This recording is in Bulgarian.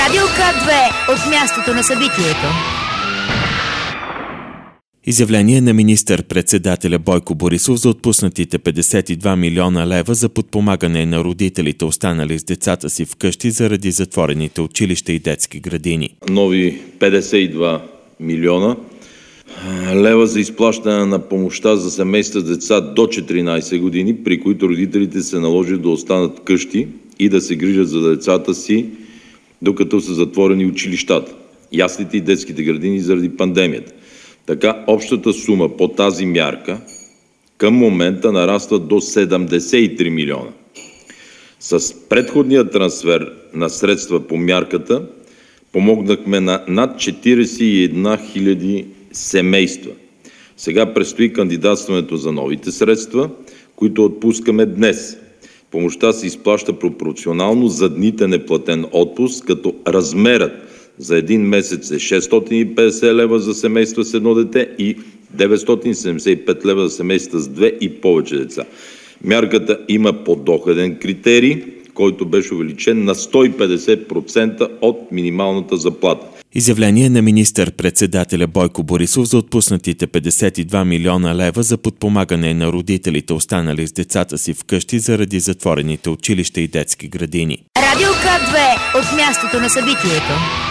Радио К2 от мястото на събитието. Изявление на министър-председателя Бойко Борисов за отпуснатите 52 милиона лева за подпомагане на родителите, останали с децата си вкъщи заради затворените училища и детски градини. Нови 52 милиона лева за изплащане на помощта за семейства с деца до 14 години, при които родителите се наложи да останат къщи и да се грижат за децата си, докато са затворени училищата, яслите и детските градини заради пандемията. Така общата сума по тази мярка към момента нараства до 73 милиона. С предходния трансфер на средства по мярката помогнахме на над 41 хиляди семейства. Сега предстои кандидатстването за новите средства, които отпускаме днес. Помощта се изплаща пропорционално за дните неплатен отпуск, като размерът за един месец е 650 лева за семейства с едно дете и 975 лева за семейства с две и повече деца. Мярката има подоходен критерий, който беше увеличен на 150% от минималната заплата. Изявление на министър-председателя Бойко Борисов за отпуснатите 52 милиона лева за подпомагане на родителите, останали с децата си вкъщи заради затворените училища и детски градини. Радио К2 от мястото на събитието.